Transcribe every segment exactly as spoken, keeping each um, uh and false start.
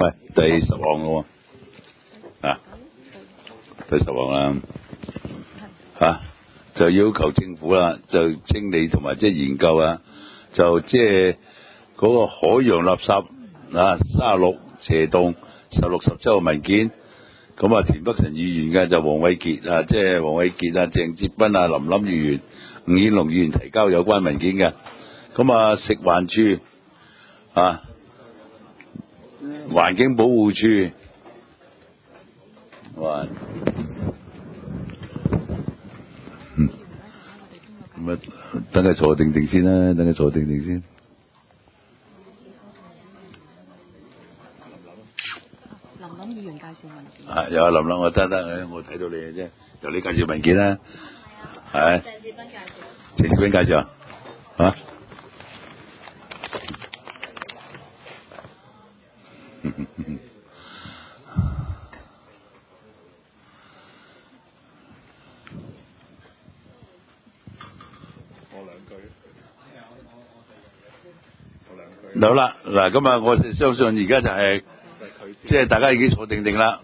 喂，第十項咯喎，啊，第十項啦，嚇、啊、就要求政府啦，就清理同埋即係研究啊，就即係嗰個海洋垃圾啊，三十六斜棟十六十七號文件，咁啊田北辰議員嘅就黃偉傑啊，即係黃偉傑啊、鄭哲斌啊、林林議員、伍顯龍議員提交有關文件嘅，咁啊食環署啊。環境保護署，哇，嗯，咁啊，等佢坐定定先啦，等佢坐定定先。 林林議員介紹文件。 啊，有啊，林林，我得得，我睇到你嘅啫，由你介紹文件啦，係。鄭志斌介紹。鄭志斌介紹啊？嚇？好啦，嗱咁啊，我相信而家就係、是，即係大家已經坐定定啦。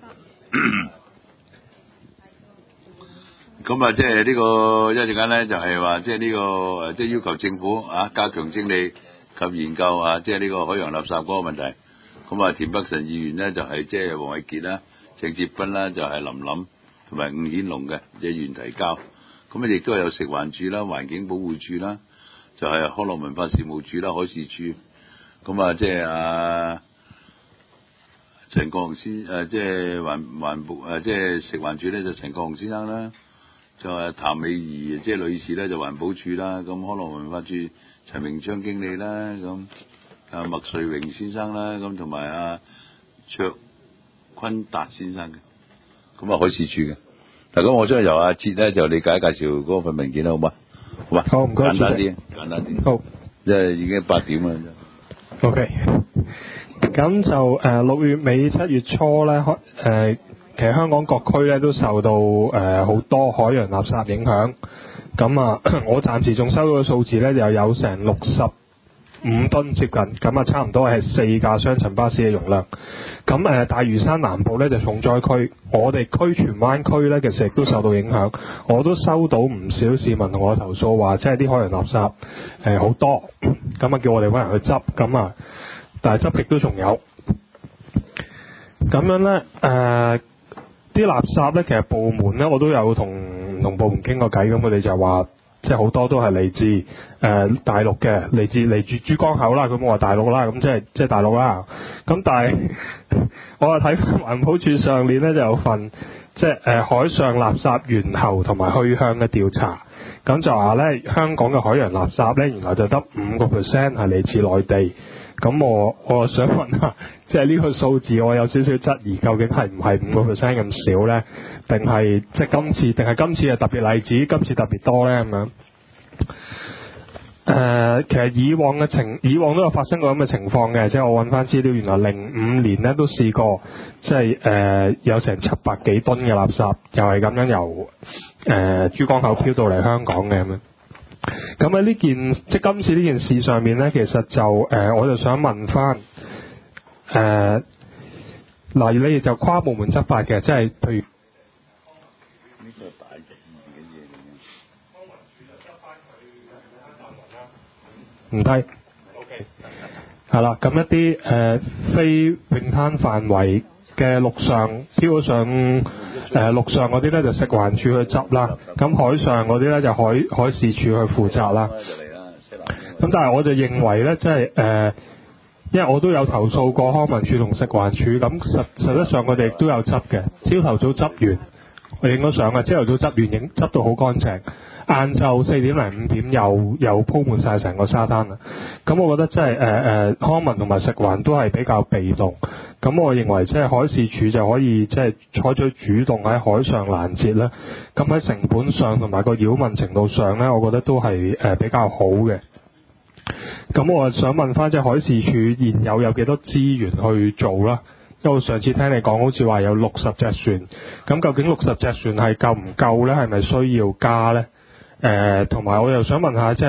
咁啊，即係呢個一陣間咧，就係話，即係呢個誒，即係要求政府啊加強清理及研究啊，即係呢個海洋垃圾嗰個問題。咁啊，田北辰議員咧就係即係黃偉傑啦、鄭哲斌啦，就係林林同埋伍顯龍嘅議員提交。咁啊，亦都有食環署啦、環境保護署啦，就係、是、康樂文化事務署啦、海事處。咁啊，即係啊陳國雄先誒，即係環環保誒，即係食環署咧就陳國雄先生啦，就係譚美儀即係女士咧就環保署啦，咁康樂文化處陳明昌經理啦，咁啊麥瑞榮先生啦，咁同埋阿卓坤達先生嘅，咁啊海事處嘅。嗱，咁我將由阿哲咧就你介介紹嗰份文件啦，好嘛？好嘛？ 好，唔該， 簡單啲，簡單啲。 好， 即係已經八點啦。 OK，咁就誒六、呃、月尾七月初咧，誒、呃、其實香港各區咧都受到誒好、呃、多海洋垃圾影響。咁啊，我暫時仲收到嘅數字咧，就有成六十五噸接近，咁啊差唔多係四架雙層巴士嘅容量。咁誒、呃、大嶼山南部咧就重災區，我哋區荃灣區咧其實亦都受到影響。我都收到唔少市民同我投訴話，即係啲海洋垃圾誒好、呃、多，咁啊叫我哋揾人去執，咁啊但係執極都仲有。咁樣咧誒啲垃圾咧，其實部門咧我都有同唔同部門傾過偈，咁佢哋就話。即係好多都係嚟自誒、呃、大陸嘅，嚟自嚟自珠江口啦，咁我話大陸啦，咁即係即係大陸啦。咁但係我話睇翻環保署上年咧就有份即係誒、呃、海上垃圾源頭同埋去向嘅調查，咁就話咧香港嘅海洋垃圾咧原來就得五個 percent 係嚟自內地。咁我我想問下，即係呢個數字我有少少質疑，究竟係唔係五個 percent 咁少咧？定係即係今次，定係今次係特別例子，今次特別多咧咁樣？誒、呃，其實以往嘅情，以往都有發生過咁嘅情況嘅，即係我揾翻資料，原來零五年咧都試過，即係誒、呃、有成七百幾噸嘅垃圾，又係咁樣由誒、呃、珠江口飄到嚟香港嘅咁樣。咁喺呢件即係今次呢件事上面咧，其實就誒、呃，我就想問翻誒，嗱、呃，你哋就跨部門執法嘅，即係譬如呢個大嘅嘅嘢嚟嘅， 唔低 ，OK，係啦，咁一啲誒、呃、非泳灘範圍嘅陸上，基本上誒陸上嗰啲咧就食環署去執啦，咁海上嗰啲咧就海海事處去負責啦。咁但係我就認為咧，即係誒，因為我都有投訴過康文署同食環署，咁實實質上佢哋亦都有執嘅。朝頭早執完，我影咗相啊，朝頭早執完影執到好乾淨，晏晝四點零五點又又鋪滿晒成個沙灘啦。咁我覺得即係誒誒康文同埋食環都係比較被動。咁我認為即係海事處就可以即係採取主動喺海上攔截啦。咁喺成本上同埋個擾民程度上咧，我覺得都係誒比較好嘅。咁我想問翻，即係海事處現有有幾多資源去做啦？因為我上次聽你講好似話有六十隻船，咁究竟六十隻船係夠唔夠咧？係咪需要加咧？誒、呃，同埋我又想問下，即係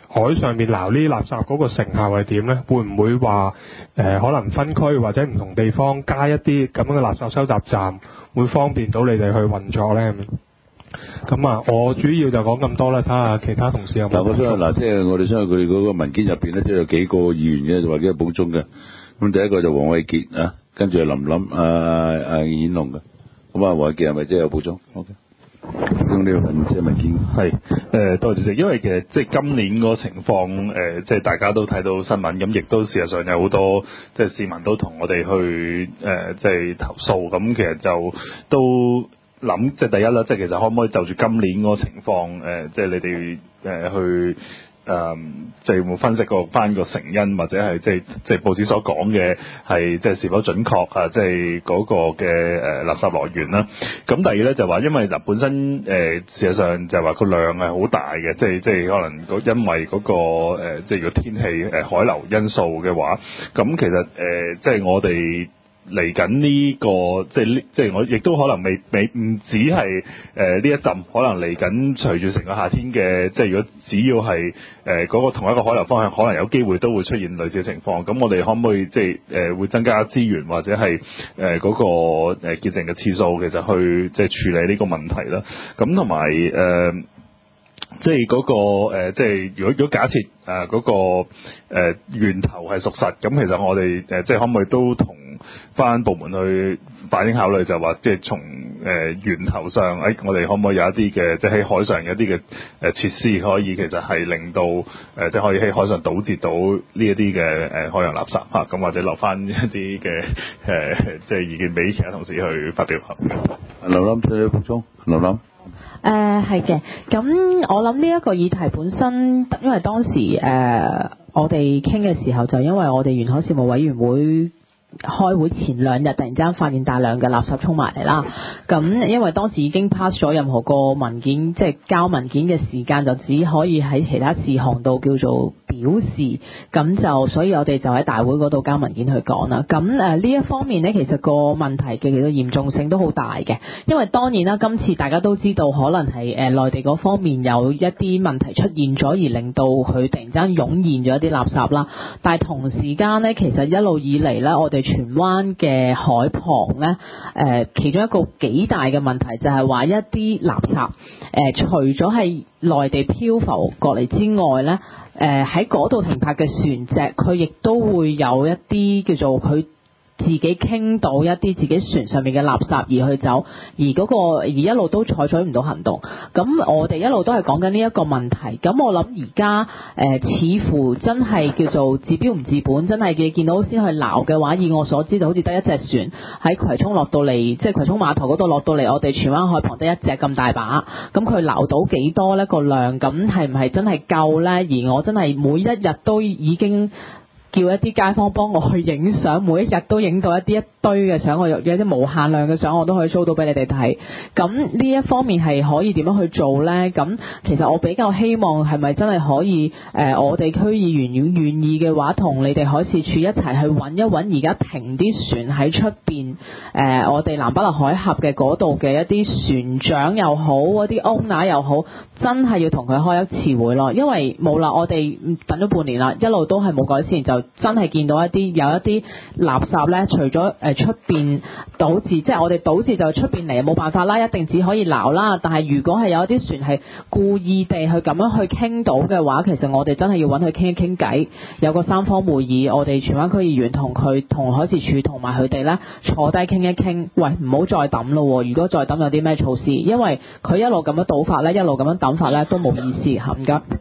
海上面撈呢啲垃圾嗰個成效係點呢？會唔會話誒、呃、可能分區或者唔同地方加一啲咁樣嘅垃圾收集站，會方便到你哋去運作呢？咁啊，我主要就講咁多啦，睇下其他同事有冇。 嗱，我相信嗱，即係我哋相信佢哋嗰個文件入邊咧，即係有幾個議員嘅，或者係補充嘅。咁第一個就黃偉傑啊，跟住係林琳、阿阿顯龍嘅。咁啊，黃偉傑係咪即係有補充 ？O K。用呢份即係文件。 係誒，多謝主席。因為其實即係今年嗰個情況誒、呃，即係大家都睇到新聞，咁亦都事實上有好多即係市民都同我哋去誒、呃，即係投訴。咁其實就都。諗即係第一啦，即係其實可唔可以就住今年嗰個情況，誒、呃，即係你哋誒、呃、去誒、呃，即係有冇分析過翻個成因，或者係即係即係報紙所講嘅係即係是否準確啊？即係嗰個嘅誒、呃、垃圾來源啦。咁第二咧就話，因為嗱本身誒、呃、事實上就話個量係好大嘅，即係即係可能因為嗰、那個、呃、即係如果天氣誒、呃、海流因素嘅話，咁其實誒、呃、即係我哋。嚟緊呢個即係呢，即係我亦都可能未未唔止係誒呢一陣，可能嚟緊隨住成個夏天嘅，即係如果只要係誒嗰個同一個海流方向，可能有機會都會出現類似嘅情況。咁我哋可唔可以即係誒、呃、會增加資源或者係誒嗰個誒潔淨嘅次數，其實去即係處理呢個問題啦。咁同埋誒。即係嗰、那個、呃、即係如果如果假設誒嗰、呃那個、呃、源頭係屬實，咁其實我哋誒、呃、即係可唔可以都同翻部門去反映考慮，就話即係從誒、呃、源頭上，誒、哎、我哋可唔可以有一啲嘅，即係喺海上有一啲嘅誒設施，可以其實係令到誒、呃、即係可以喺海上堵截到呢一啲嘅誒海洋垃圾嚇，咁、啊、或者留翻一啲嘅誒即係意見俾其他同事去發表下。 劉琳，再補充，劉琳。 誒係嘅，咁我諗呢一個議題本身，因為當時誒、呃、我哋傾嘅時候，就因為我哋沿海事務委員會開會前兩日突然之間發現大量嘅垃圾衝埋嚟啦，咁因為當時已經 pass 咗任何個文件，即係交文件嘅時間就只可以喺其他事項度叫做表示，咁就所以我哋就喺大會嗰度交文件去講啦。咁誒呢一方面呢，其實個問題嘅其實嚴重性都好大嘅，因為當然啦，今次大家都知道可能係誒內地嗰方面有一啲問題出現咗，而令到佢突然之間湧現咗一啲垃圾啦。但係同時間呢，其實一路以嚟呢，我哋荃灣嘅海旁呢，誒、呃、其中一個幾大嘅問題就係話一啲垃圾誒、呃，除咗係內地漂浮過嚟之外呢，誒喺嗰度停泊嘅船隻，佢亦都會有一啲叫做佢自己傾到一啲自己船上面嘅垃圾而去走，而嗰、那個而一路都採取唔到行動。咁我哋一路都係講緊呢一個問題。咁我諗而家誒似乎真係叫做治標唔治本，真係嘅見到先去撈嘅話，以我所知就好似得一隻船喺葵涌落到嚟，即係葵涌碼頭嗰度落到嚟，我哋荃灣海旁得一隻咁大把。咁佢撈到幾多呢個量？咁係唔係真係夠呢？而我真係每一日都已經叫一啲街坊幫我去影相，每一日都影到一啲一堆嘅相，我有有啲無限量嘅相，我都可以 show 到俾你哋睇。咁呢一方面係可以點樣去做呢？咁其實我比較希望係咪真係可以誒、呃，我哋區議員如果願意嘅話，同你哋海事處一齊去揾一揾而家停啲船喺出邊誒，我哋南北立海峽嘅嗰度嘅一啲船長又好，嗰啲 owner 又好，真係要同佢開一次會咯。因為冇啦，我哋等咗半年啦，一路都係冇改善，就真係見到一啲有一啲垃圾呢，除咗誒出邊倒置，即係我哋倒置就出邊嚟，冇辦法啦，一定只可以撈啦。但係如果係有一啲船係故意地去咁樣去傾到嘅話，其實我哋真係要揾佢傾一傾偈，有個三方會議，我哋荃灣區議員同佢同海事處同埋佢哋呢坐低傾一傾，喂，唔好再抌咯，如果再抌有啲咩措施，因為佢一路咁樣倒法呢，一路咁樣抌法呢，都冇意思，係唔該。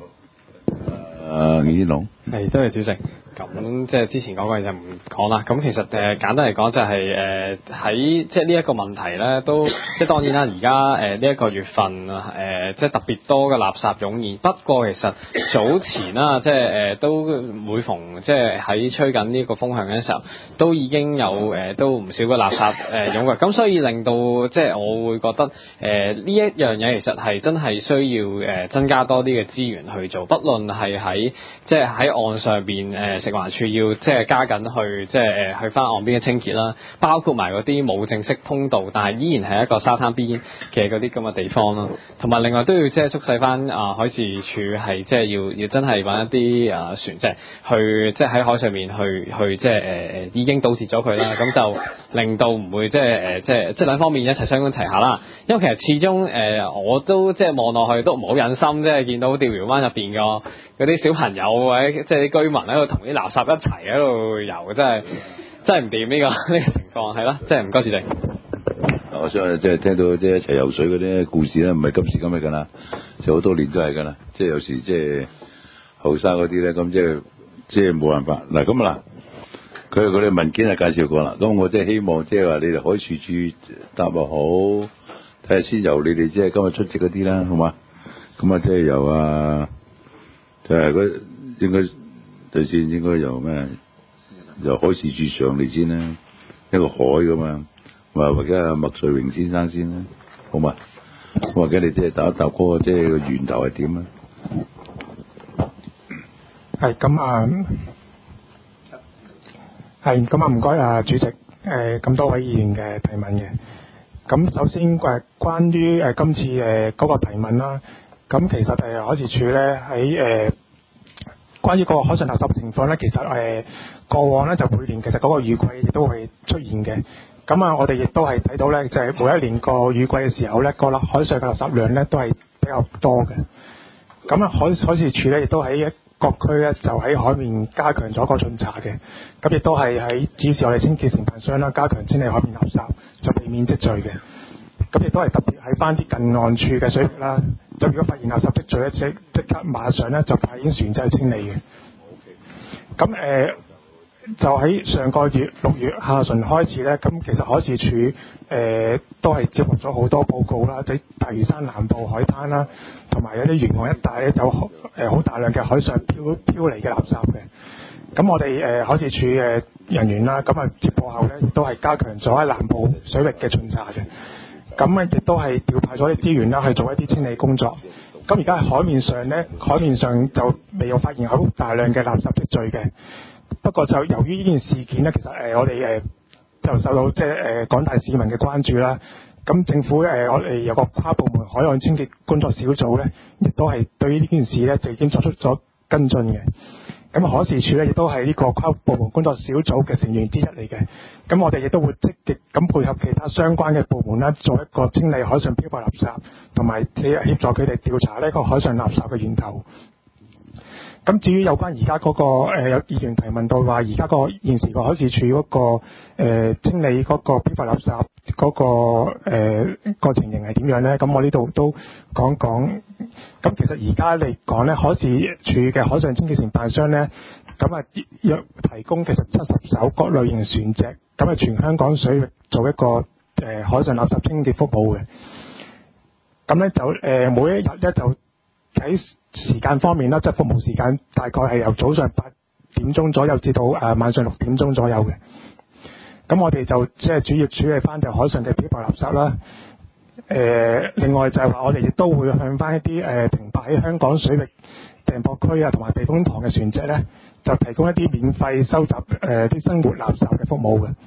誒，李龍， 係，多謝主席。咁即係之前講過就唔講啦。咁其實誒、呃、簡單嚟講就係誒喺即係呢一個問題咧，都即係當然啦。而家誒呢一個月份誒、呃、即係特別多嘅垃圾湧現。不過其實早前啦，即係誒、呃、都每逢即係喺吹緊呢個風向嘅時候，都已經有誒、呃、都唔少嘅垃圾誒湧入。咁、呃、所以令到即係我會覺得誒呢、呃、一樣嘢其實係真係需要誒、呃、增加多啲嘅資源去做，不論係喺即係喺岸上邊誒。呃食環署要即係加緊去即係誒去翻岸邊嘅清潔啦，包括埋嗰啲冇正式通道，但係依然係一個沙灘邊嘅嗰啲咁嘅地方咯。同埋另外都要即係促使翻啊海事處係即係要要真係揾一啲啊船隻去即係喺海上面去去即係誒誒已經堵截咗佢啦，咁就令到唔會即係誒即係即係兩方面一齊相關齊下啦。因為其實始終誒、呃、我都即係望落去都唔好忍心，即係見到釣魚灣入邊個嗰啲小朋友或者即係啲居民喺度同啲垃圾一齊喺度游，真係真係唔掂呢個呢、呢個情況係啦，即係唔該主席。 我相信即係聽到即係一齊游水嗰啲故事咧，唔係今時今日㗎啦，就好多年都係㗎啦。即係有時即係後生嗰啲咧，咁即係即係冇辦法嗱咁啊嗱，佢嗰啲文件係介紹過啦。咁我即係希望即係話你哋海事處答又好，睇下先由你哋即係今日出席嗰啲啦，好嘛？咁啊即係由啊，就係嗰應該最先應該由咩？由海事處上嚟先啦，一個海咁嘛。或或者阿麥瑞榮先生先啦，好嘛？或者你即係答一答嗰個即係個源頭係點啊？ 係咁啊，係咁啊，唔該啊，主席，誒、呃、咁多位議員嘅提問嘅。咁首先誒，關於誒今次誒嗰個提問啦，咁其實誒海事處咧喺誒關於嗰個海上垃圾情況咧，其實誒、呃、過往咧就每年其實嗰個雨季亦都會出現嘅。咁啊，我哋亦都係睇到咧，就係、是、每一年個雨季嘅時候咧，個海上嘅垃圾量咧都係比較多嘅。咁啊，海海事處咧亦都喺各區咧就喺海面加強咗個巡查嘅。咁亦都係喺指示我哋清潔承辦商啦，加強清理海面垃圾，就避免積聚嘅。咁亦都係特別喺翻啲近岸處嘅水域啦，就如果發現垃圾積聚咧，即即刻馬上咧就派遣船隻去清理嘅。咁誒。呃就喺上個月六月下旬開始咧，咁其實海事處誒、呃、都係接獲咗好多報告啦，即係大嶼山南部海灘啦，同埋有啲沿岸一帶咧有誒好、呃、大量嘅海上漂漂離嘅垃圾嘅。咁我哋誒、呃、海事處嘅人員啦，咁啊接報後咧，亦都係加強咗喺南部水域嘅巡查嘅。咁啊亦都係調派咗啲資源啦，去做一啲清理工作。咁而家喺海面上咧，海面上就未有發現好大量嘅垃圾積聚嘅。不過就由於呢件事件咧，其實誒、呃、我哋誒、呃、就受到即係誒廣大市民嘅關注啦。咁政府誒、呃、我哋有個跨部門海岸清潔工作小組咧，亦都係對於呢件事咧就已經作出咗跟進嘅。咁海事處咧亦都係呢個跨部門工作小組嘅成員之一嚟嘅。咁我哋亦都會積極咁配合其他相關嘅部門啦，做一個清理海上漂浮垃圾，同埋協助佢哋調查呢個海上垃圾嘅源頭。咁至於有關而家嗰個、呃、有議員提問到話，而家個現時個海事處嗰、那個、呃、清理嗰個漂浮垃圾嗰、那個誒、呃、個情形係點樣咧？咁我呢度都講講。咁其實而家嚟講咧，海事處嘅海上清潔承辦商咧，咁啊約提供其實七十艘各類型船隻，咁啊全香港水域做一個誒、呃、海上垃圾清潔服務嘅。咁咧就誒、呃、每一日咧就喺時間方面啦，即係服務時間大概係由早上八點鐘左右至到誒、呃、晚上六點鐘左右嘅。咁我哋就即係主要處理翻就海上嘅漂浮垃圾啦。誒、呃，另外就係話我哋亦都會向翻一啲誒、呃、停泊喺香港水域訂泊區啊同埋避風塘嘅船隻咧，就提供一啲免費收集誒啲、呃、生活垃圾嘅服務嘅。誒、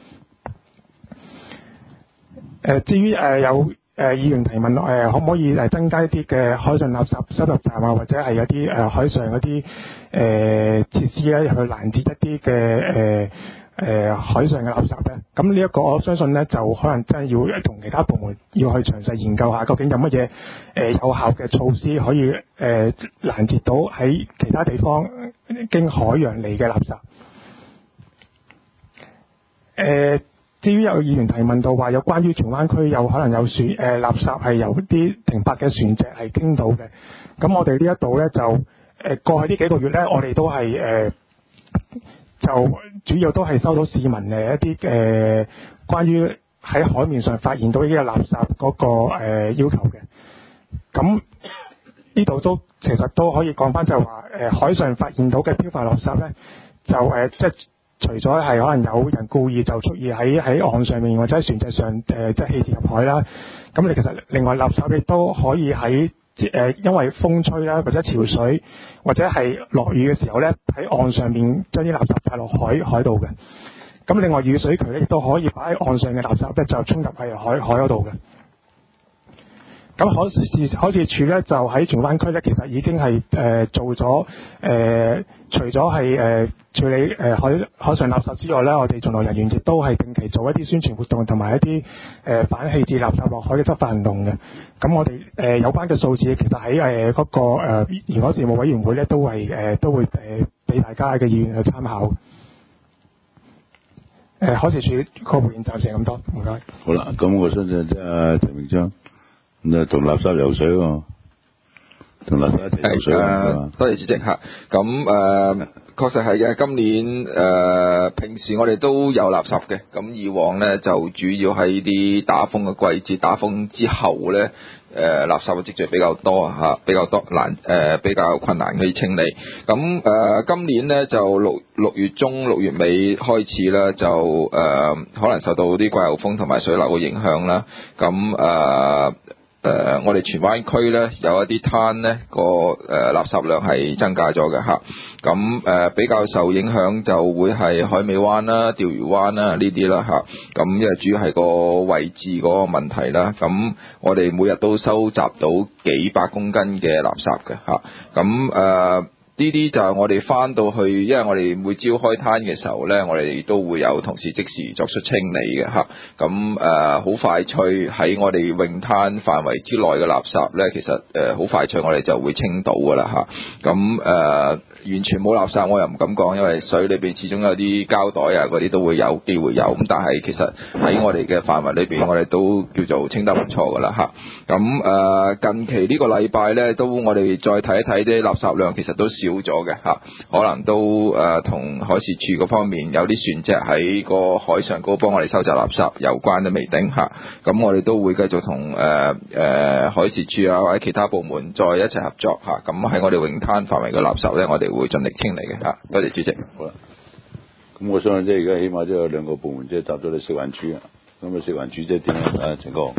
呃，至於誒、呃、有。誒、呃、議員提問誒、呃，可唔可以誒增加一啲嘅海上垃圾收集站啊，或者係有啲誒、呃、海上嗰啲誒設施咧，去攔截一啲嘅誒誒海上嘅垃圾咧？咁呢一個我相信咧，就可能真係要同其他部門要去詳細研究下，究竟有乜嘢誒有效嘅措施可以誒、呃、攔截到喺其他地方經海洋嚟嘅垃圾。誒、呃。至於有議員提問到話，有關於荃灣區有可能有船誒、呃、垃圾係由啲停泊嘅船隻係傾到嘅，咁我哋呢一度咧就誒、呃、過去呢幾個月咧，我哋都係誒、呃、就主要都係收到市民嘅一啲誒、呃、關於喺海面上發現到呢個垃圾嗰、那個、呃、要求嘅。咁呢度都其實都可以講翻就係話誒海上發現到嘅漂浮垃圾咧，就誒、呃、即係。除咗係可能有人故意就蓄意喺喺岸上面或者喺船隻上誒、呃、即係棄置入海啦，咁你其實另外垃圾亦都可以喺誒因為風吹啦，或者潮水，或者係落雨嘅時候咧，喺岸上面將啲垃圾帶落海海度嘅。咁另外雨水渠咧亦都可以擺喺岸上嘅垃圾咧，就衝入去海海嗰度嘅。咁海事海事處咧就喺荃灣區咧，其實已經係誒、呃、做咗誒、呃，除咗係誒處理誒、呃、海海上垃圾之外咧，我哋巡邏人員亦都係定期做一啲宣傳活動，同埋一啲誒、呃、反棄置垃圾落海嘅執法行動嘅。咁我哋誒、呃、有關嘅數字，其實喺誒嗰個誒沿海事務委員會咧，都係誒、呃、都會誒俾、呃、大家嘅意見去參考。誒、呃、海事處個回應暫時係咁多，唔該。 好啦，咁我相信即係陳明章。咁啊，同垃圾游水喎，同垃圾一齊游水啊！ 多謝主席嚇。咁誒、呃，確實係嘅。今年誒、呃，平時我哋都有垃圾嘅。咁以往咧就主要喺啲打風嘅季節，打風之後咧，誒、呃、垃圾嘅積聚比較多嚇，比較多難誒、呃，比較困難可以清理。咁誒、呃，今年咧就六六月中六月尾開始啦，就誒、呃、可能受到啲季候風同埋水流嘅影響啦。咁誒。呃誒、呃，我哋荃灣區咧有一啲灘咧個誒垃圾量係增加咗嘅嚇，咁誒、呃、比較受影響就會係海尾灣啦、釣魚灣啦呢啲啦嚇，咁因為主要係個位置嗰個問題啦，咁我哋每日都收集到幾百公斤嘅垃圾嘅嚇，咁誒。呢啲就係我哋翻到去，因為我哋每朝開攤嘅時候呢，我哋都會有同事即時作出清理嘅嚇。咁誒好快脆喺我哋泳灘範圍之內嘅垃圾呢，其實誒好、呃、快脆我哋就會清到㗎啦嚇。咁、啊、誒。呃完全冇垃圾我又唔敢講，因為水裏邊始終有啲膠袋啊嗰啲都會有機會有，咁但係其實喺我哋嘅範圍裏邊，我哋都叫做清得唔錯噶啦嚇。咁誒、呃、近期呢個禮拜呢，都我哋再睇一睇啲垃圾量，其實都少咗嘅嚇，可能都誒同、呃、海事處嗰方面有啲船隻喺個海上高幫我哋收集垃圾有關都未定嚇。咁、啊、我哋都會繼續同誒誒海事處啊或者其他部門再一齊合作嚇。咁、啊、喺我哋泳灘範圍嘅垃圾呢，我哋會盡力清理嘅嚇，多謝主席。 好啦，咁我相信即係而家起碼都有兩個部門即係集咗你食環署啊，咁啊食環署即係點樣啊？陳哥，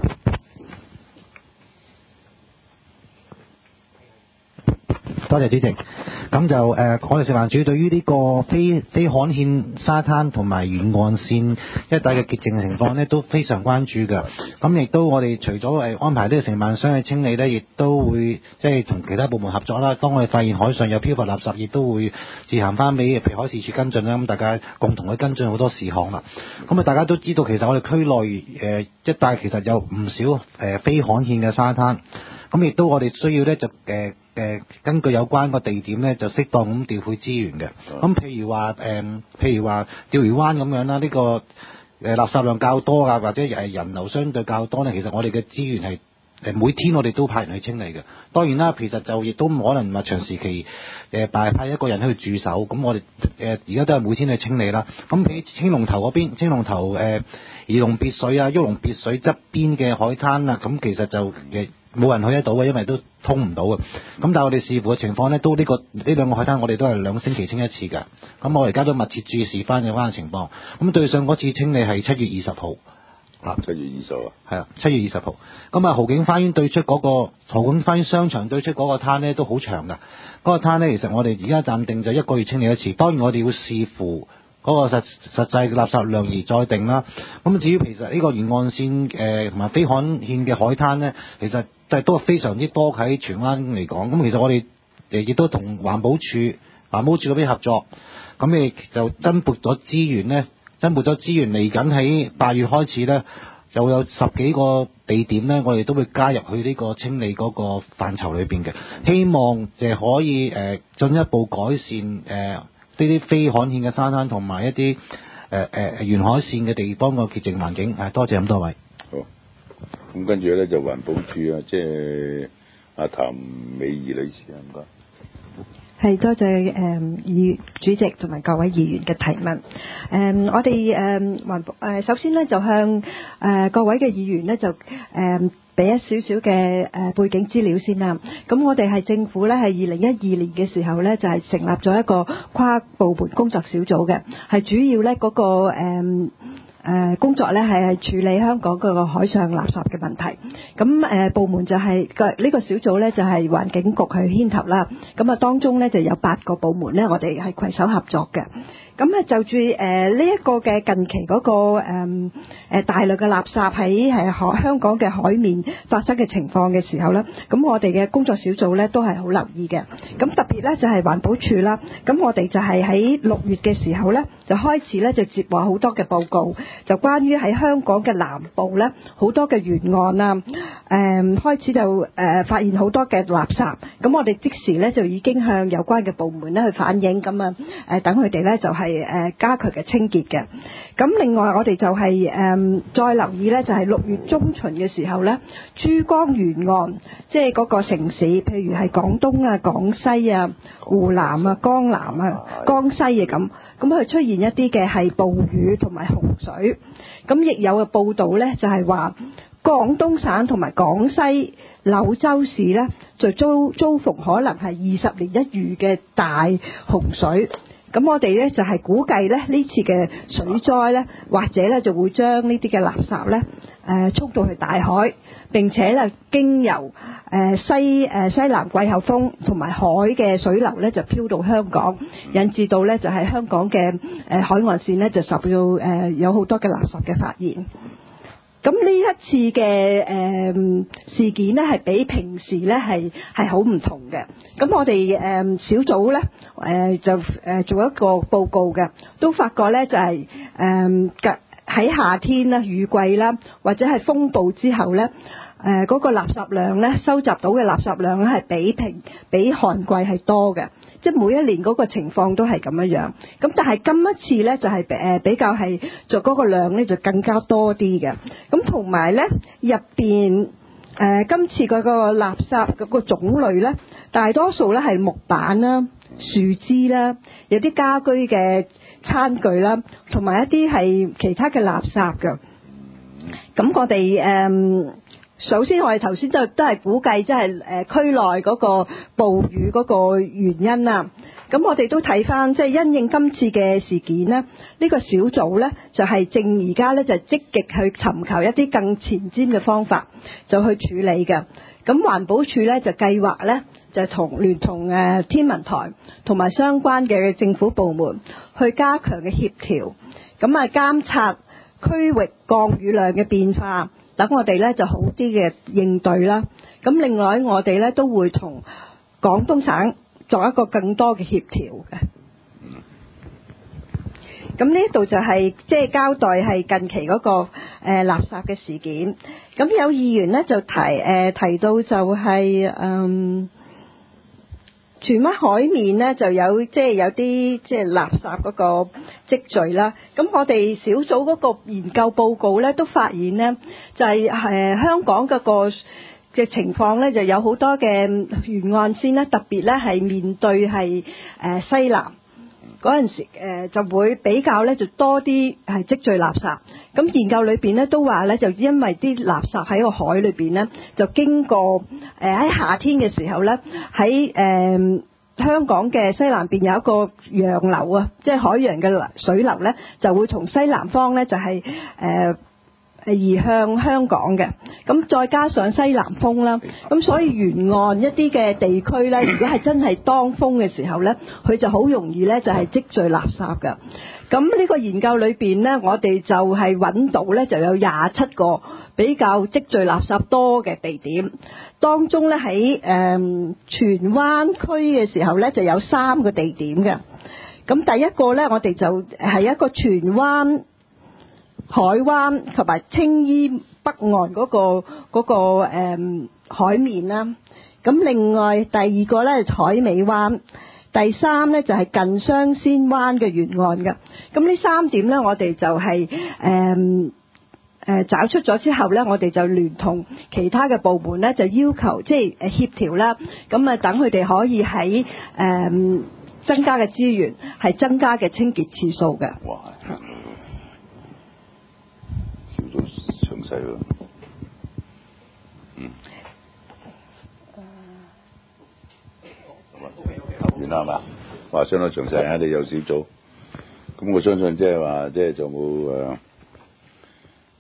多謝主席。咁就誒、呃，我哋食環署對於呢個非非刊憲沙灘同埋沿岸線一帶嘅潔淨情況呢，都非常關注嘅。咁亦都我哋除咗誒安排呢個承辦商去清理呢，亦都會即係同其他部門合作啦。當我哋發現海上有漂浮垃圾，亦都會自行翻俾譬如海事處跟進啦。咁大家共同去跟進好多事項啦。咁啊，大家都知道其實我哋區內誒一帶其實有唔少誒、呃、非刊憲嘅沙灘。咁亦都我哋需要咧就誒誒、呃、根據有關個地點咧就適當咁調配資源嘅。咁譬如話誒、呃，譬如話釣魚灣咁樣啦，呢、這個誒、呃、垃圾量較多啊，或者誒人流相對較多咧，其實我哋嘅資源係誒每天我哋都派人去清理嘅。當然啦，其實就亦都唔可能話長時期誒派派一個人去駐守。咁我哋誒而家都係每天去清理啦。咁喺青龍頭嗰邊，青龍頭誒怡龍別水啊、旭龍別水側邊嘅海灘啊，咁其實就誒冇人去得到嘅，因為都通唔到嘅。咁但係我哋視乎嘅情況咧，都呢、這個呢兩個海灘我哋都係兩星期清一次㗎。咁我而家都密切注視翻有關嘅情況。咁對上嗰次清理係七月二十號。啊， 七月二十啊， 係啦，七月二十號。咁啊，豪景花園對出嗰、那個豪景花園商場對出嗰個灘咧都好長㗎。嗰、那個灘咧，其實我哋而家暫定就一個月清理一次。當然我哋要視乎嗰個實實際嘅垃圾量而再定啦。咁至於其實呢個沿岸線誒同埋非刊憲嘅海灘咧，其實都係都非常之多喺荃灣嚟講。咁其實我哋誒亦都同環保署環保署嗰邊合作，咁亦就增撥咗資源咧。增撥咗資源嚟緊喺八月開始咧，就有十幾個地點咧，我哋都會加入去呢個清理嗰個範疇裏邊嘅，希望就可以誒進一步改善誒呢啲非刊憲嘅沙灘同埋一啲誒誒沿海線嘅地方個潔淨環境。誒，多謝咁多位。 好，咁跟住咧就環保署啊，即係阿譚美儀女士啊，唔該。 係多謝誒議主席同埋各位議員嘅提問。誒、嗯、我哋誒環保誒首先咧就向誒、呃、各位嘅議員咧就誒俾、呃、一少少嘅誒背景資料先啦。咁我哋係政府咧係二零一二年嘅時候咧就係、是、成立咗一個跨部門工作小組嘅，係主要咧嗰、那個誒。誒、 誒工作咧係處理香港嗰個海上垃圾嘅問題。咁誒部門就係個呢個小組咧就係環境局去牽頭啦。咁啊當中咧就有八個部門咧，我哋係攜手合作嘅。咁咧就住誒呢一個嘅近期嗰個誒誒大量嘅垃圾喺係海香港嘅海面發生嘅情況嘅時候咧，咁我哋嘅工作小組咧都係好留意嘅。咁特別咧就係環保署啦，咁我哋就係喺六月嘅時候咧就開始咧就接獲好多嘅報告，就關於喺香港嘅南部咧好多嘅沿岸啊，誒開始就誒發現好多嘅垃圾，咁我哋即時咧就已經向有關嘅部門咧去反映，咁啊誒等佢哋咧就係誒加強嘅清潔嘅。咁另外我哋就係誒再留意咧，就係六月中旬嘅時候咧，珠江沿岸即係嗰個城市，譬如係廣東啊、廣西啊、湖南啊、江南啊、江西啊咁，咁佢出現一啲嘅係暴雨同埋洪水。咁亦有嘅報道咧，就係話廣東省同埋廣西柳州市咧，就遭遭逢可能係二十年一遇嘅大洪水。咁我哋咧就係估計咧呢次嘅水災咧，或者咧就會將呢啲嘅垃圾咧誒沖到去大海，並且咧經由誒西誒西南季候風同埋海嘅水流咧就飄到香港，引致到咧就係香港嘅誒海岸線咧就受到誒有好多嘅垃圾嘅發現。咁呢一次嘅誒、呃、事件咧，係比平時咧係係好唔同嘅。咁我哋誒、呃、小組咧誒、呃、就誒、呃、做一個報告嘅，都發覺咧就係誒喺夏天啦、雨季啦，或者係風暴之後咧，誒、呃、嗰、那個垃圾量咧收集到嘅垃圾量咧係比平比旱季係多嘅。即係每一年嗰個情況都係咁樣樣，咁但係今一次咧就係誒比較係做嗰個量咧就更加多啲嘅，咁同埋咧入邊誒今次嗰個垃圾嗰個種類咧，大多數咧係木板啦、樹枝啦，有啲家居嘅餐具啦，同埋一啲係其他嘅垃圾㗎。咁我哋誒。首先我哋頭先都都係估計即係誒區內嗰個暴雨嗰個原因啦。咁我哋都睇翻即係因應今次嘅事件咧，呢個小組咧就係正而家咧就積極去尋求一啲更前瞻嘅方法，就去處理嘅。咁環保署咧就計劃咧就同聯同誒天文台同埋相關嘅政府部門去加強嘅協調，咁啊監察區域降雨量嘅變化。等我哋咧就好啲嘅應對啦。咁另外我哋咧都會同廣東省作一個更多嘅協調嘅。咁呢度就係即係交代係近期嗰個誒垃圾嘅事件。咁有議員咧就提誒提到就係嗯。荃灣海面咧就有即係有啲即係垃圾嗰個積聚啦。咁我哋小組嗰個研究報告咧都發現咧，就係誒香港嗰個嘅情況咧，就有好多嘅沿岸線咧，特別咧係面對係誒西南嗰陣時誒就會比較咧就多啲係積聚垃圾。咁研究裏邊咧都話咧，就因為啲垃圾喺個海裏邊咧，就經過誒喺夏天嘅時候咧，喺誒香港嘅西南邊有一個洋流啊，即係海洋嘅水流咧，就會從西南方咧就係誒誒移向香港嘅。咁再加上西南風啦，咁所以沿岸一啲嘅地區咧，如果係真係當風嘅時候咧，佢就好容易咧就係積聚垃圾㗎。咁呢個研究裏邊呢，我哋就係揾到呢，就有廿七個比較積聚垃圾多嘅地點，當中呢，喺誒荃灣區嘅時候呢，就有三個地點嘅。咁第一個呢，我哋就係一個荃灣海灣同埋青衣北岸嗰個嗰個誒海面啦。咁另外第二個呢，係海尾灣。第三咧就係近雙仙灣嘅沿岸嘅。咁呢三點咧，我哋就係誒誒找出咗之後咧，我哋就聯同其他嘅部門咧，就要求即係誒協調啦。咁啊，等佢哋可以喺誒、呃、增加嘅資源，係增加嘅清潔次數嘅。 哇！少咗詳細咯。嗯。完啦係嘛？話相當詳細啊！你有小組，咁我相信即係話，即係就冇誒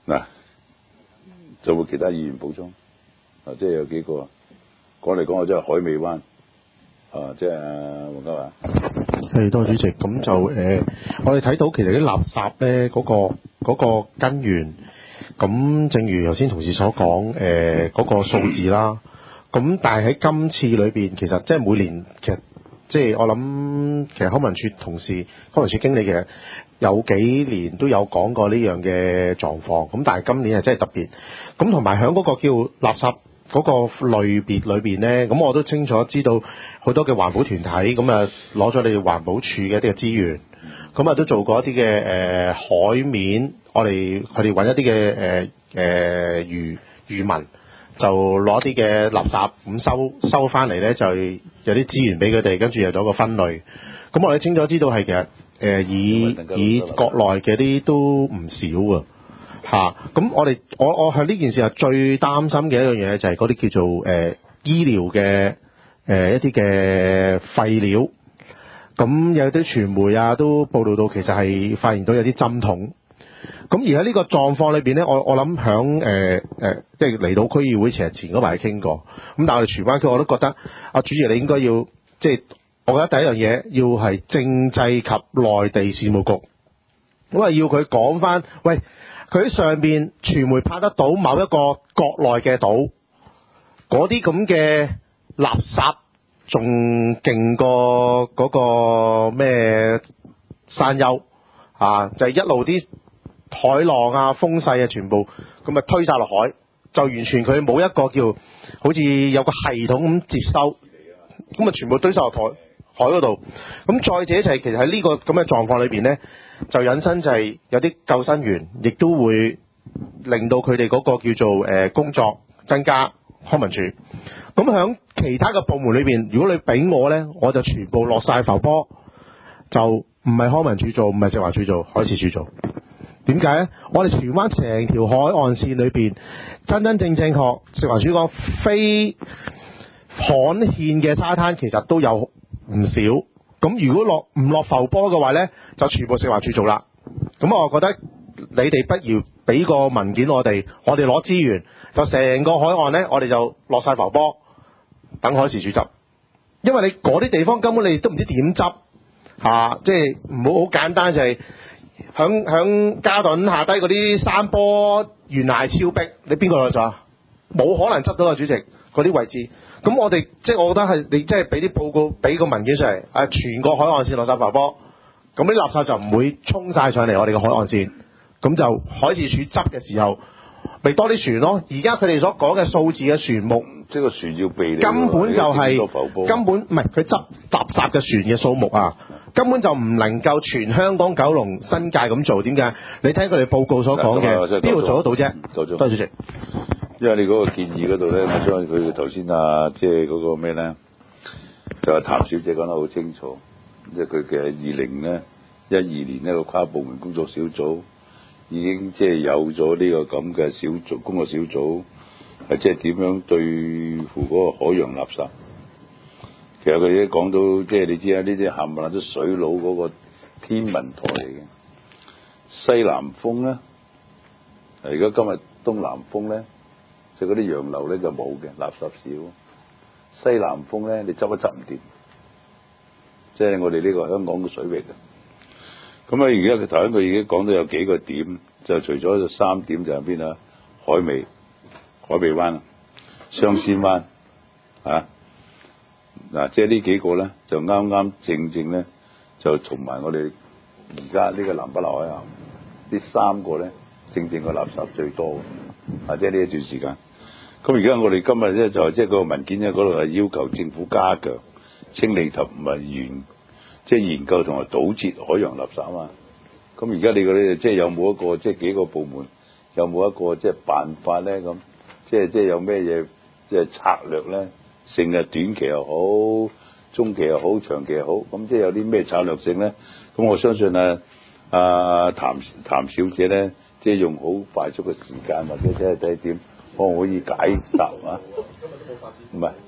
嗱，就會其他議員補充啊，即係有幾個講嚟講去，即係海味灣啊，即係黃家華。 係，多謝主席。咁就誒、呃，我哋睇到其實啲垃圾咧嗰、嗰個嗰、嗰個根源，咁正如頭先同事所講，誒、呃、嗰、嗰個數字啦。咁但係喺今次裏邊，其實即係每年其實即係我諗，其實康文署同事、康文署經理其實有幾年都有講過呢樣嘅狀況。咁但係今年係真係特別。咁同埋喺嗰個叫垃圾嗰個類別裏邊呢，咁我都清楚知道好多嘅環保團體咁啊攞咗你哋環保署嘅一啲嘅資源，咁啊都做過一啲嘅誒海面，我哋佢哋揾一啲嘅誒誒漁漁民，就攞啲嘅垃圾咁收收翻嚟呢，就有啲資源俾佢哋，跟住又做一個分類。咁我哋清楚知道係其實誒、呃、以以國內嘅啲都唔少啊。嚇！咁、啊、我哋我我喺呢件事係最擔心嘅一樣嘢就係嗰啲叫做誒、呃、醫療嘅誒、呃、一啲嘅廢料。咁有啲傳媒啊都報道到，其實係發現到有啲針筒。咁而喺呢個狀況裏邊呢，我我諗響誒誒，即係離島區議會其實前嗰排傾過。咁但係我哋荃灣區我都覺得，阿主席你應該要即係，我覺得第一樣嘢要係政制及內地事務局，咁啊要佢講翻，喂。佢喺上邊傳媒拍得到某一個國內嘅島，嗰啲咁嘅垃圾仲勁過嗰個咩山丘啊！就係、一路啲海浪啊、風勢啊，全部咁啊推晒落海，就完全佢冇一個叫好似有個系統咁接收，咁啊全部堆晒落海海嗰度。咁再者就係其實喺呢個咁嘅狀況裏邊呢。就引申就係有啲救生員，亦都會令到佢哋嗰個叫做誒、呃、工作增加康文署。咁喺其他嘅部門裏邊，如果你俾我呢，我就全部落晒浮波，就唔係康文署做，唔係食環署做，海事處做。點解呢？我哋荃灣成條海岸線裏邊，真真正正確食環署講非罕見嘅沙灘，其實都有唔少。咁如果落唔落浮波嘅話呢，就全部食環署做啦。咁我覺得你哋不如俾個文件我哋，我哋攞資源，就成個海岸呢，我哋就落晒浮波，等海事處執。因為你嗰啲地方根本你都唔知點執嚇，即係唔好好簡單就係響響嘉頓下低嗰啲山坡懸崖超逼，你邊個落咗啊？冇可能執到啊！主席嗰啲位置。咁我哋即係我覺得係你即係俾啲報告，俾個文件上嚟，啊全個海岸線落晒浮波，咁啲垃圾就唔會衝晒上嚟我哋個海岸線，咁就海事處執嘅時候，咪多啲船咯。而家佢哋所講嘅數字嘅船目， 即係個船要避你， 根本就係根本唔係佢執垃圾嘅船嘅數目啊，根本就唔能夠全香港九龍新界咁做。點解？你聽佢哋報告所講嘅，邊度做得到啫？ 夠鐘， 多謝主席。 因為你嗰個建議嗰度咧，我相信佢頭先啊，即係嗰個咩咧，就係、是、譚小姐講得好清楚，即係佢嘅二零咧一二年呢個跨部門工作小組已經即係有咗呢個咁嘅小組工作小組，係即係點樣對付嗰個海洋垃圾。其實佢哋講到即係你知啊，呢啲冚唪唥都水佬嗰個天文台嚟嘅，西南風咧，而家今日東南風咧。就嗰啲洋流咧就冇嘅，垃圾少。西南風咧，你執一執唔掂，即係我哋呢個香港嘅水域嘅。咁啊，而家佢頭先佢已經講到有幾個點，就除咗三點就係邊啊？海味、海味灣、雙仙灣啊，嗱，即係呢幾個咧，就啱啱正正咧，就同埋我哋而家呢個南北流海岸呢三個咧，正正個垃圾最多，或者呢一段時間。咁而家我哋今日咧就係即係個文件咧嗰度係要求政府加強清理同埋研，即係研究同埋堵截海洋垃圾啊嘛。咁而家你嗰啲即係有冇一個即係幾個部門有冇一個即係辦法咧？咁即係即係有咩嘢即係策略咧？成日短期又好，中期又好，長期又好，咁即係有啲咩策略性咧？咁我相信啊，阿譚譚小姐咧，即係用好快速嘅時間或者即係睇點。可唔可以解答啊？唔係，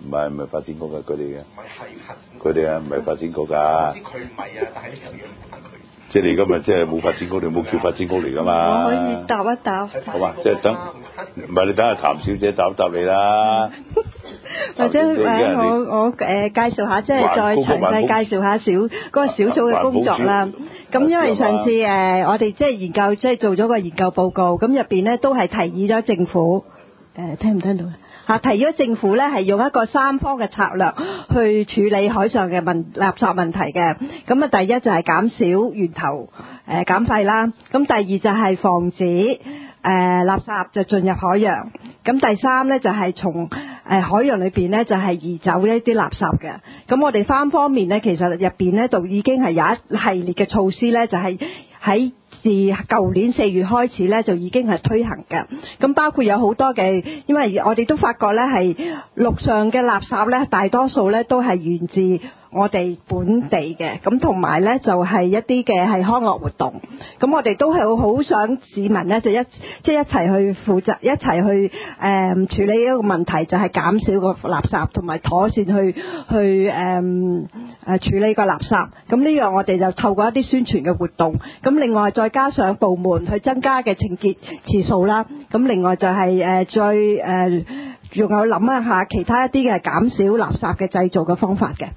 唔係唔係發展局嘅佢哋嘅， 唔係係發展局佢哋啊唔係發展局㗎。 我知佢唔係啊，但係呢樣嘢唔關佢。 即係你今日即係冇發展局，你冇叫發展局嚟㗎嘛？ 我可以答一答。 好嘛，即係等，唔係你等下譚小姐答一答你啦。 或者誒，我我誒、呃、介紹下，即係再詳細介紹下小嗰、嗰個小組嘅工作啦。咁因為上次誒、呃、我哋即係研究，即係做咗個研究報告，咁入邊咧都係提議咗政府誒、呃、聽唔聽到啊？嚇，提議咗政府咧係用一個三方嘅策略去處理海上嘅問垃圾問題嘅。咁啊，第一就係減少源頭誒、呃、減廢啦。咁第二就係防止誒、呃、垃圾就進入海洋。咁第三咧就係從誒海洋裏邊咧就係移走一啲垃圾嘅。咁我哋三方面咧，其實入邊咧就已經係有一系列嘅措施咧，就係喺自舊年四月開始咧就已經係推行嘅。咁包括有好多嘅，因為我哋都發覺咧係陸上嘅垃圾咧，大多數咧都係源自我哋本地嘅，咁同埋咧就係一啲嘅係康樂活動。咁我哋都係好想市民咧就一即係一齊去負責，一齊去誒、呃、處理一個問題，就係、是、減少個垃圾同埋妥善去去誒誒、呃、處理個垃圾。咁呢樣我哋就透過一啲宣傳嘅活動。咁另外再加上部門去增加嘅清潔次數啦。咁另外就係、是、誒、呃、再誒仲、呃、有諗一下其他一啲嘅減少垃圾嘅製造嘅方法嘅。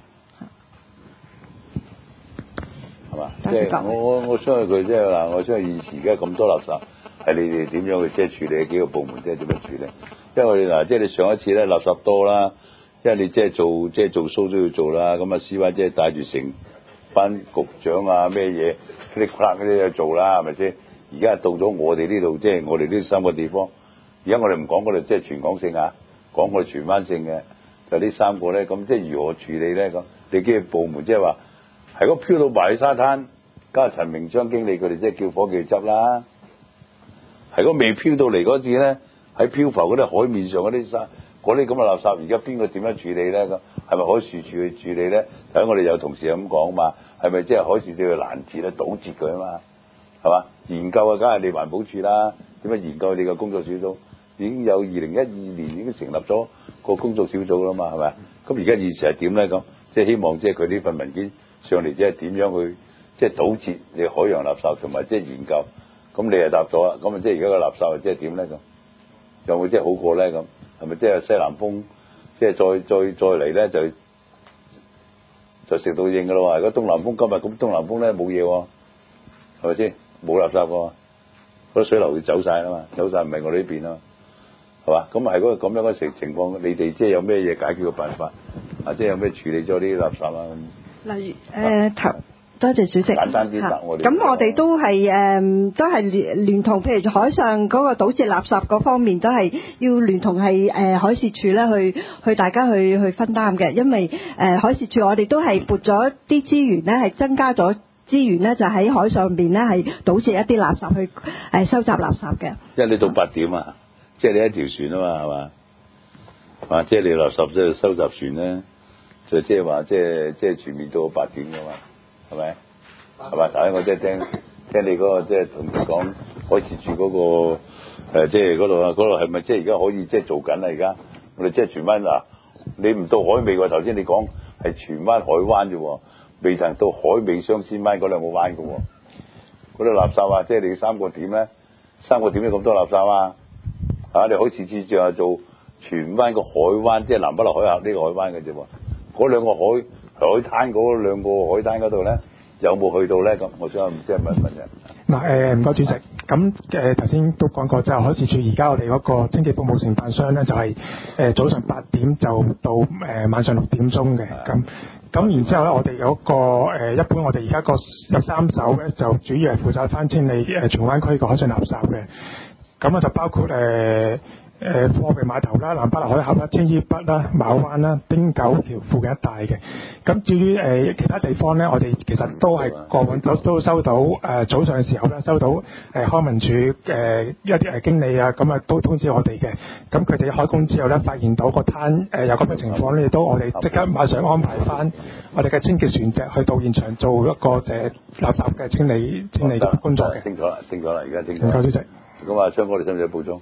係嘛？即係我我我相信佢即係嗱，我相信現時而家咁多垃圾係你哋點樣去即係處理幾個部門即係點樣處理？因為我哋嗱，即係你上一次咧垃圾多啦，因為你即係做即係做 show 都要做啦，咁啊 C Y 即係帶住成班局長啊咩嘢嗰啲 clerk 嗰啲去做啦，係咪先？而家到咗我哋呢度，即係我哋呢三個地方，而家我哋唔講嗰度即係全港性啊，講我哋全灣性嘅，就呢三個咧，咁即係如何處理咧？咁你幾個部門即係話？係嗰漂到埋去沙灘，加陳明章經理佢哋即係叫伙計執啦。係嗰未漂到嚟嗰次咧，喺漂浮嗰啲海面上嗰啲沙，嗰啲咁嘅垃圾，而家邊個點樣處理咧？咁係咪海事處去處理咧？睇我哋有同事咁講嘛，係咪即係海事處去攔截咧、堵截佢啊嘛？係嘛？研究啊，梗係你環保署啦。點解研究你個工作小組？已經有二零一二年已經成立咗個工作小組啦嘛，係咪？咁而家現時係點咧？咁即係希望即係佢呢份文件上嚟，即係點樣去即係堵截你海洋垃圾同埋即係研究。咁你又答咗啦，咁啊即係而家個垃圾即係點咧？咁有冇即係好過咧？咁係咪即係西南風即係再再再嚟咧就就食到應㗎咯？如果東南風今日咁東南風咧冇嘢喎，係咪先？冇垃圾喎，嗰啲水流走晒啦嘛，走晒唔係我哋呢邊啦，係嘛？咁係嗰個咁樣嘅情情況，你哋即係有咩嘢解決嘅辦法？啊，即係有咩處理咗啲垃圾啊？ 例如誒頭。呃多謝主席。 簡單啲答我哋。 咁我哋都係誒、嗯，都係聯聯同，譬如海上嗰個堵截垃圾嗰方面，都係要聯同係誒、呃、海事處咧去去大家去去分擔嘅，因為誒、呃、海事處我哋都係撥咗啲資源咧，係增加咗資源咧，就喺海上邊咧係堵截一啲垃圾去誒、呃、收集垃圾嘅。 即係你到八點啊，即係你一條船啊嘛，係嘛？啊，即係你垃圾即係收集船咧，就即係話即係即係全面到八點噶嘛。係咪？係嘛？頭先我即係聽聽你嗰、那個即係同佢講海事處嗰、那個、呃、即係嗰度啊，嗰度係咪即係而家可以即係做緊啦？而家我哋即係荃灣嗱，你唔到海尾喎。頭先你講係荃灣海灣啫，未曾到海尾雙仙灣嗰兩個灣嘅喎。嗰啲垃圾啊，即係你三個點咧，三個點有咁多垃圾啊！啊，你海事處仲係做荃灣個海灣，即係南北流海峽呢個海灣嘅啫喎。嗰兩個海。海灘嗰兩個海灘嗰度咧，有冇去到咧？咁我想即係問一問啫。 嗱誒，唔該主席。咁誒頭先都講過，就係海事處而家我哋嗰個清潔服務承辦商咧，就係、是、誒、呃、早上八點就到誒、呃、晚上六點鐘嘅。咁咁然之後咧，我哋有個誒、呃、一般我哋而家個有三手咧，就主要係負責翻清理誒荃灣區個海上垃圾嘅。咁啊就包括誒。呃誒貨櫃碼頭啦、南北流海峽啦、青衣北啦、馬灣啦、汀九橋附近一帶嘅。咁至於誒、呃、其他地方咧，我哋其實都係過往都都收到誒、呃、早上嘅時候咧，收到誒、呃、康文署誒、呃、一啲誒經理啊，咁啊都通知我哋嘅。咁佢哋開工之後咧，發現到個灘誒有咁嘅情況咧，都我哋即刻馬上安排翻我哋嘅清潔船隻去到現場做一個誒垃圾嘅清理清理工作嘅。 清楚啦，清楚啦，而家清楚。 唔該主席。 咁啊，昌哥你使唔使補充？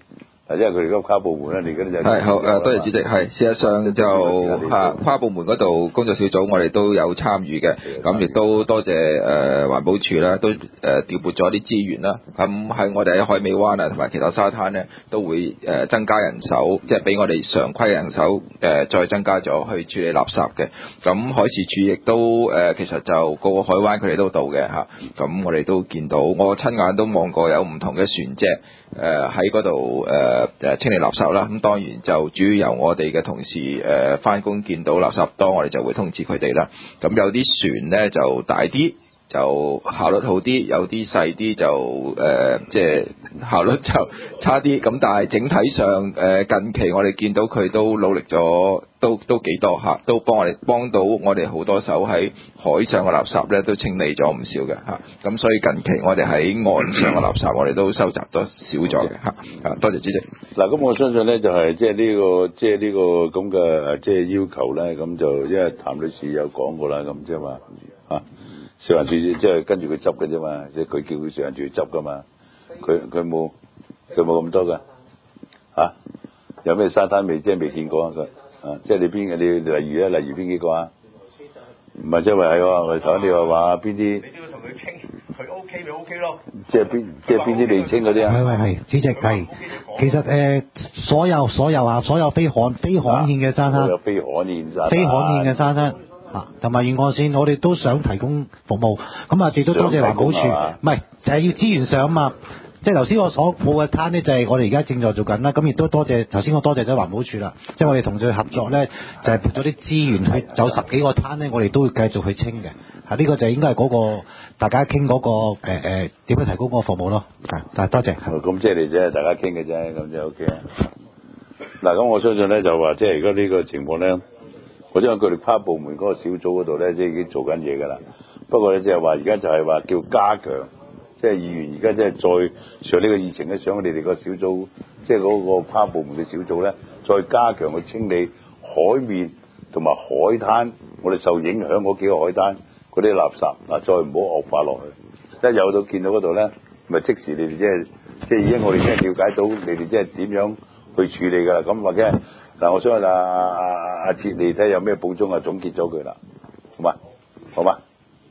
因為佢哋嗰個跨部門咧，你而家就係好誒，多謝主席。係事實上就嚇跨部門嗰度工作小組，我哋都有參與嘅。咁亦都多謝誒、呃、環保署啦，都誒、呃、調撥咗啲資源啦。咁喺我哋喺海尾灣啊，同埋其他沙灘咧，都會誒、呃、增加人手，即係俾我哋常規人手誒、呃、再增加咗去處理垃圾嘅。咁海事處亦都誒、呃、其實就個個海灣佢哋都到嘅嚇。咁我哋都見到，我親眼都望過有唔同嘅船隻誒喺嗰度誒誒清理垃圾啦。咁當然就主要由我哋嘅同事誒翻工見到垃圾多，我哋就會通知佢哋啦。咁有啲船咧就大啲，就效率好啲；有啲細啲就誒即係效率就差啲。咁但係整體上誒、呃、近期我哋見到佢都努力咗，都都幾多嚇，都幫我哋幫到我哋好多手喺海上嘅垃圾咧都清理咗唔少嘅嚇。咁所以近期我哋喺岸上嘅垃圾我哋都收集咗少咗嘅嚇。啊，多謝主席。 嗱，咁我相信咧就係即係呢個即係呢個咁嘅即係要求咧，咁就因為譚女士有講過啦，咁即係話嚇食環署即係跟住佢執嘅啫嘛，即係佢叫佢食環署去執噶嘛，佢佢冇佢冇咁多噶嚇。有咩沙灘未即係未見過啊？佢啊，即係你邊嘅？你例如咧，例如邊幾個啊？唔係即係話係喎，我哋頭先你話話邊啲？你都要同佢傾，佢 OK 咪 OK 咯。即係邊即係邊啲未清嗰啲啊？ 係係係，主席係。其實誒、呃，所有所有啊，所有非罕非罕見嘅沙灘， 有非罕見沙灘， 非罕見嘅沙灘啊，同埋沿岸線，我哋都想提供服務。咁啊，亦都多謝環保署，唔係就係、是、要資源上啊嘛。即係頭先我所報嘅攤咧，就係我哋而家正在做緊啦。咁亦都多謝頭先我多謝咗環保署啦。即係我哋同佢合作咧，就係撥咗啲資源去有十幾個攤咧，我哋都會繼續去清嘅。啊，呢個就應該係嗰個大家傾嗰個誒誒點樣提供嗰個服務咯。啊，但係多謝。 咁即係你啫，大家傾嘅啫，咁就 OK 啊。嗱，咁我相信咧就話，即係而家呢個情況咧，我將佢哋跨部門嗰個小組嗰度咧，即係已經做緊嘢㗎啦。不過咧，即係話而家就係話叫加強。即係議員而家即係再上呢個議程咧，上你哋個小組，即係嗰個跨部門嘅小組咧，再加強去清理海面同埋海灘，我哋受影響嗰幾個海灘嗰啲垃圾嗱，再唔好惡化落去。一有到見到嗰度咧，咪即時你哋即係即係已經我哋即係了解到你哋即係點樣去處理㗎啦。咁或者嗱，我想阿阿阿阿哲，你睇下有咩補充啊？總結咗佢啦，好嘛？好嘛？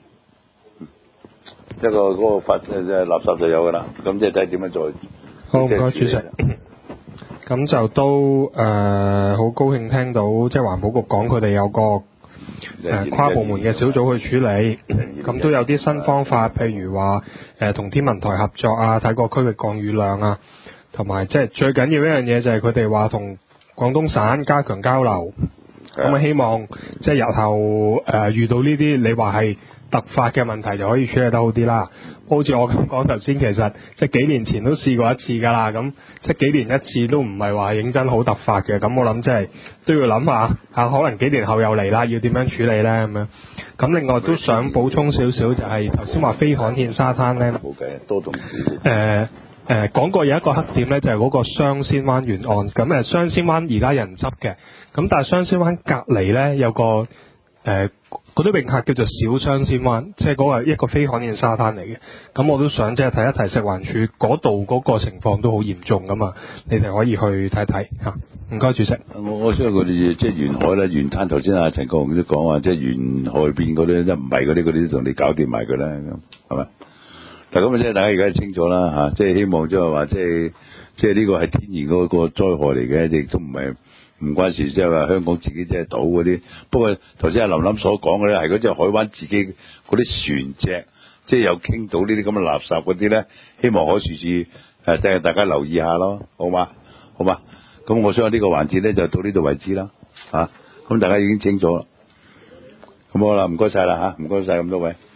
一個嗰個發即係垃圾就有㗎啦，咁即係睇點樣做。 好，唔該主席。咁就都誒好、呃、高興聽到即係環保局講佢哋有個誒、呃、跨部門嘅小組去處理，咁都有啲新方法，譬如話誒同天文台合作啊，睇個區域降雨量啊，同埋即係最緊要一樣嘢就係佢哋話同廣東省加強交流，咁啊希望即係日後誒、呃、遇到呢啲你話係突發嘅問題就可以處理得好啲啦。好似我咁講頭先，其實即係幾年前都試過一次㗎啦。咁即係幾年一次都唔係話認真好突發嘅。咁我諗即係都要諗下嚇，可能幾年後又嚟啦，要點樣處理咧咁樣。咁另外都想補充少少，就係頭先話非罕見沙灘咧， 冇計，多同事。 誒誒講過有一個黑點咧，就係、是、嗰個雙仙灣沿岸。咁誒雙仙灣而家人執嘅，咁但係雙仙灣隔離咧有個誒。呃嗰啲泳客叫做小雙仙灣，即係嗰個一個非罕見沙灘嚟嘅。咁我都想即係提一提食環署嗰度嗰個情況都好嚴重噶嘛，你哋可以去睇睇嚇。唔該，主席。 我我相信佢哋即係沿海咧，沿灘頭先阿陳國雄都講話，即係沿海邊嗰啲一唔係嗰啲嗰啲同你搞掂埋佢啦，咁係咪？嗱咁啊，即係大家而家清楚啦嚇，即係希望即係話即係即係呢個係天然嗰個災害嚟嘅，亦都唔係。唔關事，即係話香港自己即係島嗰啲。不過頭先阿林林所講嘅咧，係嗰隻海灣自己嗰啲船隻，即係有傾到呢啲咁嘅垃圾嗰啲咧，希望海事處誒，即係大家留意下咯，好嘛？好嘛？咁我想呢個環節咧就到呢度為止啦，嚇、啊。咁大家已經清楚啦。咁好啦，唔該晒啦嚇，唔該晒咁多位。